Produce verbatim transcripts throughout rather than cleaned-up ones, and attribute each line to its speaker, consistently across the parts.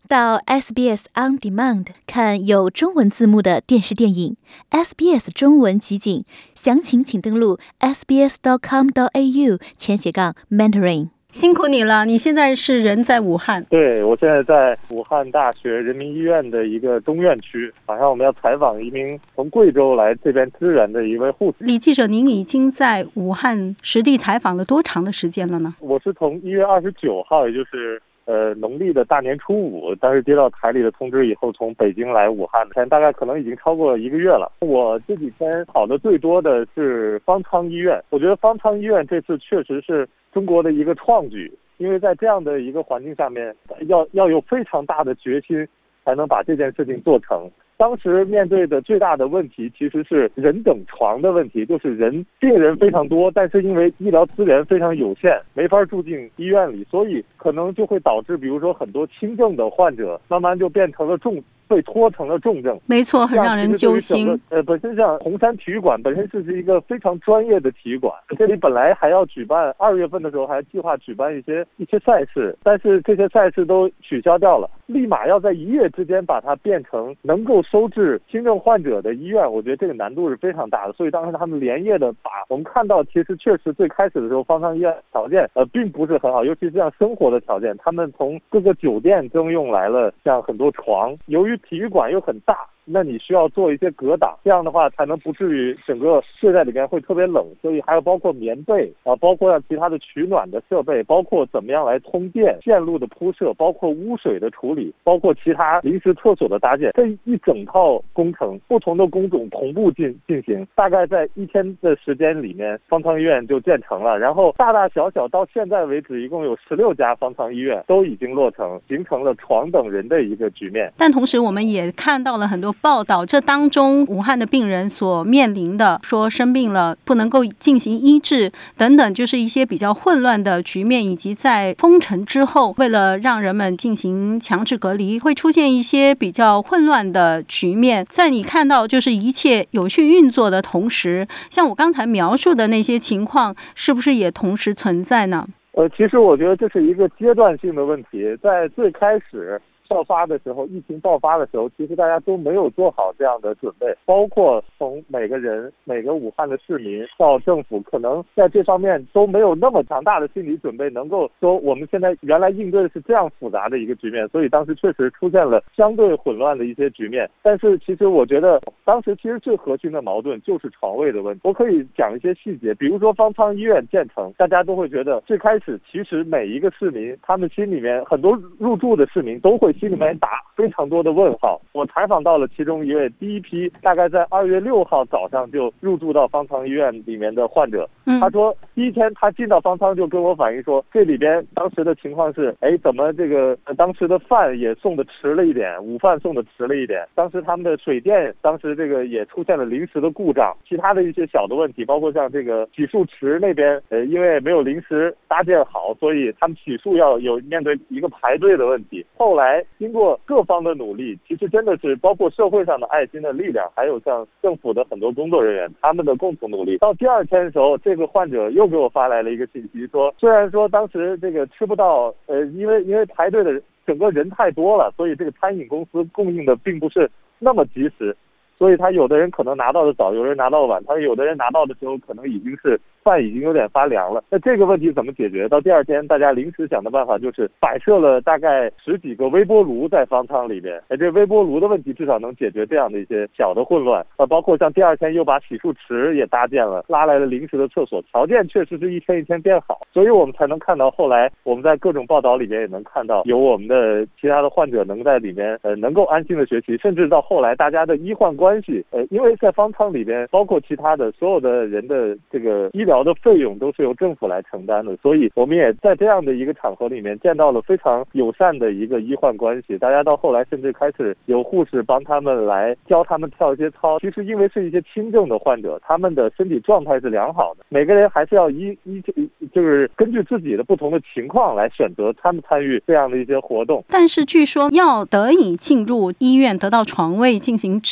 Speaker 1: 到 S B S On Demand 看有中文字幕的电视电影 S B S 中文集锦，详情请登录 s b s dot com dot a u 前斜杠 mentoring。
Speaker 2: 辛苦你了，你现在是人在武汉？
Speaker 3: 对，我现在在武汉大学人民医院的一个中院区，马上我们要采访一名从贵州来这边支援的一位护士。
Speaker 2: 李记者，您已经在武汉实地采访了多长的时间了呢？
Speaker 3: 我是从一月二十九号，也就是呃农历的大年初五，当时接到台里的通知以后，从北京来武汉，现在大概可能已经超过一个月了。我这几天跑的最多的是方舱医院，我觉得方舱医院这次确实是中国的一个创举，因为在这样的一个环境下面，要要有非常大的决心，才能把这件事情做成。当时面对的最大的问题其实是人等床的问题，就是人病人非常多，但是因为医疗资源非常有限，没法住进医院里，所以可能就会导致比如说很多轻症的患者慢慢就变成了重被拖成了重症。
Speaker 2: 没错，很让人揪心。
Speaker 3: 呃，本身像红山体育馆本身是一个非常专业的体育馆，这里本来还要举办二月份的时候还计划举办一些一些赛事，但是这些赛事都取消掉了，立马要在一夜之间把它变成能够收治轻症患者的医院，我觉得这个难度是非常大的。所以当时他们连夜的把我们看到，其实确实最开始的时候方舱医院条件呃并不是很好，尤其是像生活的条件，他们从各个酒店征用来了像很多床，由于体育馆又很大，那你需要做一些隔挡，这样的话才能不至于整个睡在里面会特别冷，所以还有包括棉被啊，包括其他的取暖的设备，包括怎么样来通电线路的铺设，包括污水的处理，包括其他临时厕所的搭建，这一整套工程不同的工种同步进进行，大概在一天的时间里面方舱医院就建成了，然后大大小小到现在为止一共有十六家方舱医院都已经落成，形成了床等人的一个局面。
Speaker 2: 但同时我们也看到了很多报道，这当中武汉的病人所面临的说生病了不能够进行医治等等，就是一些比较混乱的局面，以及在封城之后为了让人们进行强制隔离会出现一些比较混乱的局面。在你看到就是一切有序运作的同时，像我刚才描述的那些情况是不是也同时存在呢？
Speaker 3: 呃，其实我觉得这是一个阶段性的问题，在最开始爆发的时候，疫情爆发的时候，其实大家都没有做好这样的准备，包括从每个人每个武汉的市民到政府，可能在这方面都没有那么强大的心理准备，能够说我们现在原来应对的是这样复杂的一个局面，所以当时确实出现了相对混乱的一些局面。但是其实我觉得当时其实最核心的矛盾就是床位的问题。我可以讲一些细节，比如说方舱医院建成，大家都会觉得最开始其实每一个市民他们心里面很多入住的市民都会心里面打非常多的问号。我采访到了其中一位第一批大概在二月六号早上就入住到方舱医院里面的患者，他说第一天他进到方舱就跟我反映说，这里边当时的情况是，哎，怎么这个、呃、当时的饭也送的迟了一点，午饭送的迟了一点，当时他们的水电当时这个也出现了临时的故障，其他的一些小的问题，包括像这个洗漱池那边呃因为没有临时搭建好，所以他们洗漱要有面对一个排队的问题。后来经过各方的努力，其实真的是包括社会上的爱心的力量，还有像政府的很多工作人员他们的共同努力。到第二天的时候，这个患者又给我发来了一个信息，说虽然说当时这个吃不到呃因为因为排队的整个人太多了，所以这个餐饮公司供应的并不是那么及时，所以他有的人可能拿到的早，有人拿到的晚，他有的人拿到的时候可能已经是饭已经有点发凉了。那这个问题怎么解决？到第二天大家临时想的办法就是摆设了大概十几个微波炉在方舱里边，哎，这微波炉的问题至少能解决这样的一些小的混乱。呃，包括像第二天又把洗漱池也搭建了，拉来了临时的厕所，条件确实是一天一天变好，所以我们才能看到后来我们在各种报道里面也能看到有我们的其他的患者能在里面呃能够安心的学习，甚至到后来大家的医患关系呃，因为在方舱里边包括其他的所有的人的这个医疗的费用都是由政府来承担的，所以我们也在这样的一个场合里面见到了非常友善的一个医患关系。大家到后来甚至开始有护士帮他们来教他们跳一些操，其实因为是一些轻症的患者，他们的身体状态是良好的，每个人还是要依依就是根据自己的不同的情况来选择他们参与这样的一些活动。
Speaker 2: 但是据说要得以进入医院得到床位进行治疗，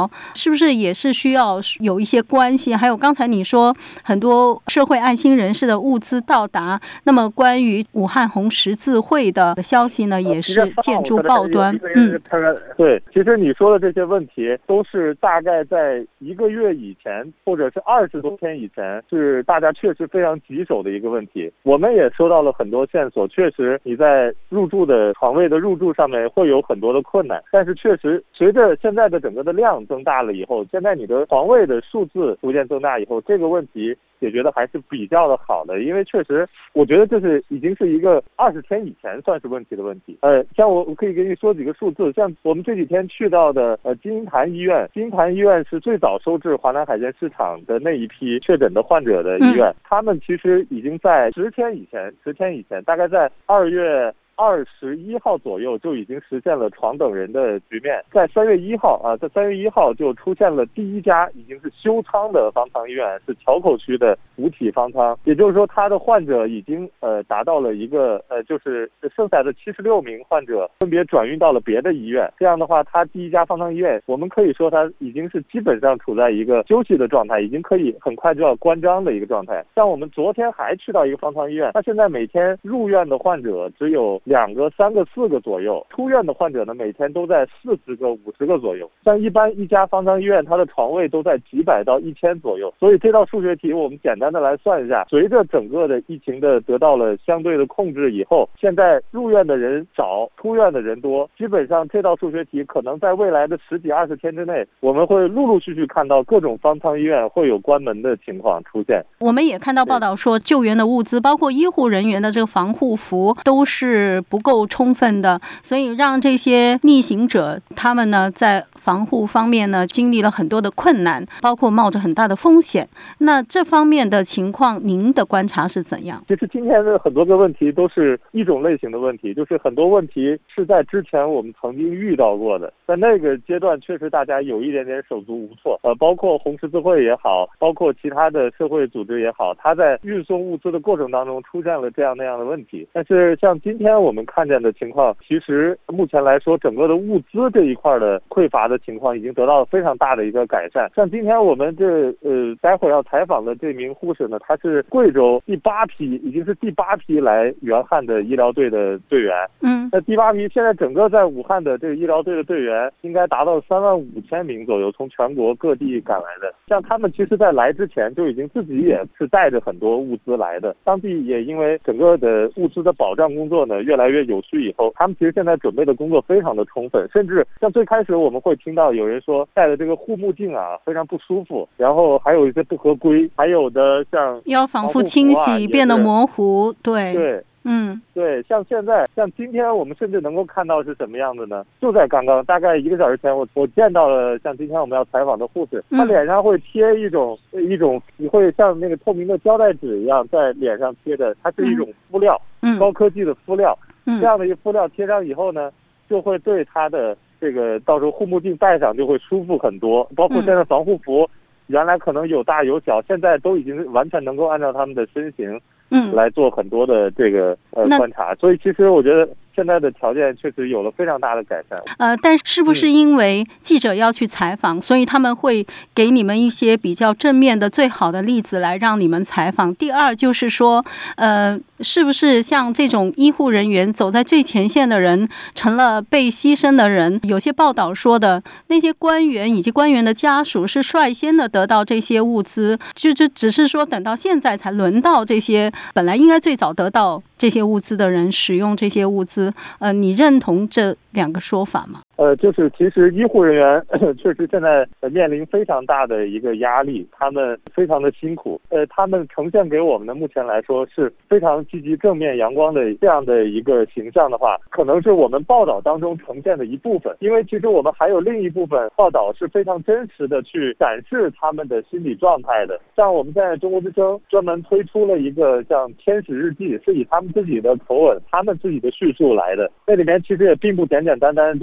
Speaker 2: 苗，是不是也是需要有一些关系？还有刚才你说很多社会爱心人士的物资到达，那么关于武汉红十字会的消息呢，也是见诸报端。
Speaker 3: 嗯，对，其实你说的这些问题都是大概在一个月以前，或者是二十多天以前，是大家确实非常棘手的一个问题。我们也收到了很多线索，确实你在入住的床位的入住上面会有很多的困难，但是确实随着现在的整个的量增大了以后，现在你的床位的数字逐渐增大以后，这个问题解决的还是比较的好的。因为确实我觉得这是已经是一个二十天以前算是问题的问题。呃，像我我可以给你说几个数字，像我们这几天去到的呃金银潭医院，金银潭医院是最早收治华南海鲜市场的那一批确诊的患者的医院，嗯、他们其实已经在十天以前，十天以前，大概在二月二十一号左右就已经实现了床等人的局面，在三月一号啊，在三月一号就出现了第一家已经是休舱的方舱医院，是硚口区的五体方舱，也就是说，他的患者已经呃达到了一个呃，就是剩下的七十六名患者分别转运到了别的医院。这样的话，他第一家方舱医院，我们可以说他已经是基本上处在一个休息的状态，已经可以很快就要关张的一个状态。像我们昨天还去到一个方舱医院，他现在每天入院的患者只有两个、三个、四个左右，出院的患者呢，每天都在四十个、五十个左右。像一般一家方舱医院，它的床位都在几百到一千左右。所以这道数学题我们简单的来算一下，随着整个的疫情的得到了相对的控制以后，现在入院的人少，出院的人多，基本上这道数学题可能在未来的十几二十天之内，我们会陆陆续续看到各种方舱医院会有关门的情况出现。
Speaker 2: 我们也看到报道说，救援的物资包括医护人员的这个防护服都是不够充分的，所以让这些逆行者他们呢在防护方面呢经历了很多的困难，包括冒着很大的风险。那这方面的情况您的观察是怎样？
Speaker 3: 其实今天的很多个问题都是一种类型的问题，就是很多问题是在之前我们曾经遇到过的，在那个阶段确实大家有一点点手足无措，呃，包括红十字会也好，包括其他的社会组织也好，它在运送物资的过程当中出现了这样那样的问题。但是像今天我们看见的情况，其实目前来说整个的物资这一块的匮乏的情况已经得到了非常大的一个改善。像今天我们这呃待会儿要采访的这名护士呢，她是贵州第八批，已经是第八批来援汉的医疗队的队员。
Speaker 2: 嗯，
Speaker 3: 那第八批现在整个在武汉的这个医疗队的队员应该达到三万五千名左右，从全国各地赶来的。像他们其实在来之前就已经自己也是带着很多物资来的，当地也因为整个的物资的保障工作呢越来越有序以后，他们其实现在准备的工作非常的充分，甚至像最开始我们会听到有人说戴的这个护目镜啊非常不舒服，然后还有一些不合规，还有的像
Speaker 2: 要反复清洗变得模糊。对
Speaker 3: 对
Speaker 2: 嗯，
Speaker 3: 对，像现在，像今天我们甚至能够看到是什么样的呢？就在刚刚，大概一个小时前，我我见到了像今天我们要采访的护士，她脸上会贴一种、嗯、一种，你会像那个透明的胶带纸一样在脸上贴的，它是一种敷料，
Speaker 2: 嗯，
Speaker 3: 高科技的敷料，
Speaker 2: 嗯，
Speaker 3: 这样的一敷料贴上以后呢，就会对它的这个到时候护目镜戴上就会舒服很多，包括现在防护服。嗯，原来可能有大有小，现在都已经完全能够按照他们的身形，嗯，来做很多的这个呃观察，所以其实我觉得现在的条件确实有了非常大的改善。
Speaker 2: 呃，但是不是因为记者要去采访，嗯，所以他们会给你们一些比较正面的最好的例子来让你们采访？第二就是说，呃，是不是像这种医护人员走在最前线的人成了被牺牲的人？有些报道说的那些官员以及官员的家属是率先的得到这些物资，就就只是说等到现在才轮到这些本来应该最早得到这些物资的人使用这些物资。呃，你认同这两个说法吗？
Speaker 3: 呃，就是其实医护人员确实现在面临非常大的一个压力，他们非常的辛苦。呃，他们呈现给我们的目前来说是非常积极、正面、阳光的这样的一个形象的话，可能是我们报道当中呈现的一部分。因为其实我们还有另一部分报道是非常真实的去展示他们的心理状态的。像我们现在中国之声专门推出了一个像天使日记，是以他们自己的口吻、他们自己的叙述来的。那里面其实也并不简简单单就是说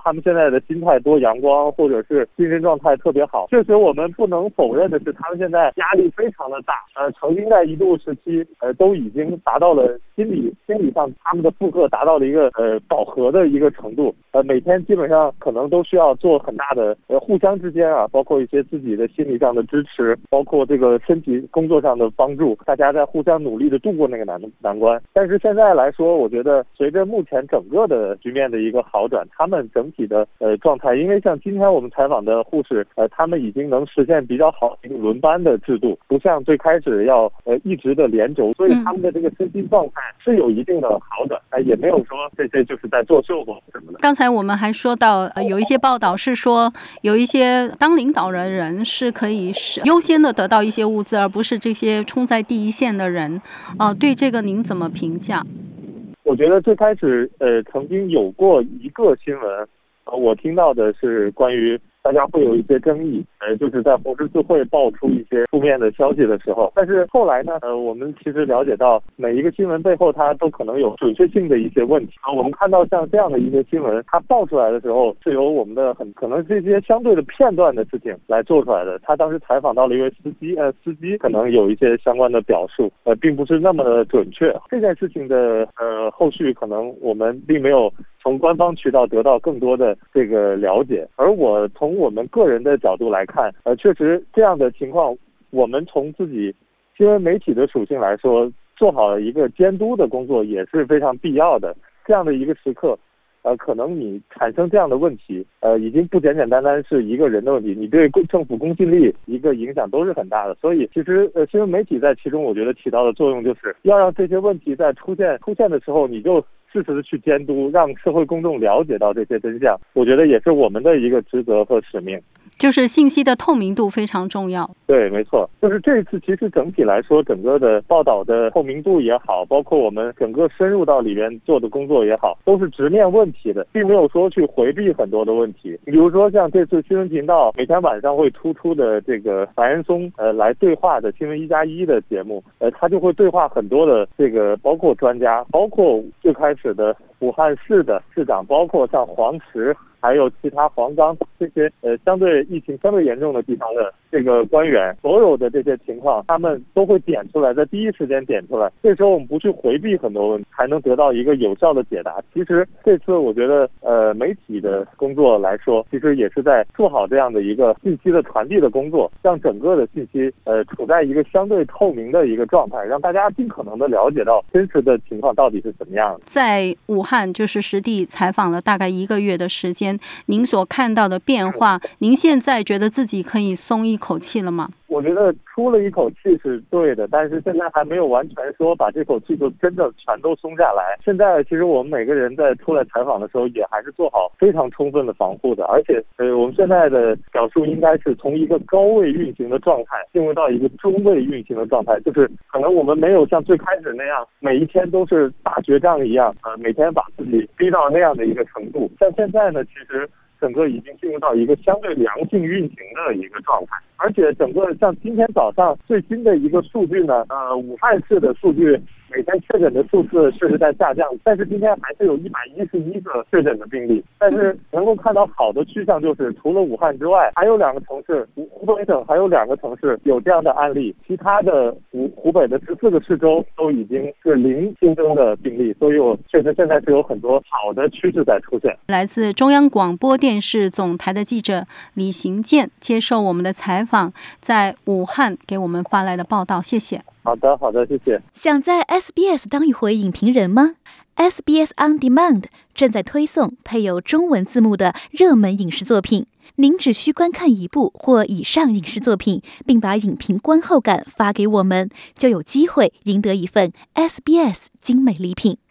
Speaker 3: 他们现在的心态多阳光，或者是精神状态特别好。确实我们不能否认的是，他们现在压力非常的大，呃，曾经在一度时期，呃，都已经达到了心理心理上他们的负荷达到了一个呃饱和的一个程度，呃，每天基本上可能都需要做很大的呃互相之间啊，包括一些自己的心理上的支持，包括这个身体工作上的帮助，大家在互相努力的度过那个难难关。但是现在来说，我觉得随着目前整个的局面的一个好转，他们整体的呃状态，因为像今天我们采访的护士，呃，他们已经能实现比较好的一个轮班的制度，不像最开始要呃一直的连轴，所以他们的这个身心状态是有一定的好转，哎、呃，也没有说这些就是在做秀或什么的。
Speaker 2: 刚才我们还说到，呃，有一些报道是说，有一些当领导人人是可以优先的得到一些物资，而不是这些冲在第一线的人。呃，对这个您怎么评价？
Speaker 3: 我觉得最开始呃曾经有过一个新闻，呃，我听到的是关于大家会有一些争议，呃，就是在红十字会爆出一些负面的消息的时候，但是后来呢，呃，我们其实了解到每一个新闻背后它都可能有准确性的一些问题啊。我们看到像这样的一些新闻，它爆出来的时候是由我们的很可能这些相对的片段的事情来做出来的。他当时采访到了一位司机，呃，司机可能有一些相关的表述，呃，并不是那么的准确。这件事情的呃后续可能我们并没有从官方渠道得到更多的这个了解，而我从我们个人的角度来看，呃，确实这样的情况，我们从自己新闻媒体的属性来说，做好一个监督的工作也是非常必要的。这样的一个时刻，呃，可能你产生这样的问题，呃，已经不简简单单是一个人的问题，你对政府公信力一个影响都是很大的。所以，其实呃，新闻媒体在其中，我觉得起到的作用就是要让这些问题在出现出现的时候，你就适时的去监督，让社会公众了解到这些真相。我觉得也是我们的一个职责和使命。
Speaker 2: 就是信息的透明度非常重要。
Speaker 3: 对，没错，就是这一次其实整体来说，整个的报道的透明度也好，包括我们整个深入到里面做的工作也好，都是直面问题的，并没有说去回避很多的问题。比如说像这次新闻频道每天晚上会突出的这个白岩松呃来对话的新闻一加一的节目，呃，他就会对话很多的这个包括专家，包括最开始的武汉市的市长，包括像黄石。还有其他黄冈这些呃相对疫情相对严重的地方的这个官员，所有的这些情况，他们都会点出来，在第一时间点出来。这时候我们不去回避很多问题，才能得到一个有效的解答。其实这次我觉得，呃，媒体的工作来说，其实也是在做好这样的一个信息的传递的工作，让整个的信息呃处在一个相对透明的一个状态，让大家尽可能的了解到真实的情况到底是怎么样的。
Speaker 2: 在武汉就是实地采访了大概一个月的时间。您所看到的变化，您现在觉得自己可以松一口气了吗？
Speaker 3: 我觉得出了一口气是对的，但是现在还没有完全说把这口气就真的全都松下来。现在其实我们每个人在出来采访的时候，也还是做好非常充分的防护的，而且呃，我们现在的表述应该是从一个高位运行的状态进入到一个中位运行的状态，就是可能我们没有像最开始那样每一天都是打决仗一样，呃，每天把自己逼到那样的一个程度。像现在呢，其实整个已经进入到一个相对良性运行的一个状态，而且整个像今天早上最新的一个数据呢，呃，武汉市的数据每天确诊的数字确实在下降，但是今天还是有一百一十一个确诊的病例。但是能够看到好的趋向就是，除了武汉之外，还有两个城市，湖湖北省还有两个城市有这样的案例，其他的湖湖北的十四个市州都已经是零新增的病例，所以我确实现在是有很多好的趋势在出现。
Speaker 2: 来自中央广播电视总台的记者李行健接受我们的采访，在武汉给我们发来的报道，谢谢。
Speaker 3: 好的，好的，谢谢。
Speaker 1: 想在 S B S 当一回影评人吗？ S B S On Demand 正在推送配有中文字幕的热门影视作品，您只需观看一部或以上影视作品，并把影评观后感发给我们，就有机会赢得一份 S B S 精美礼品。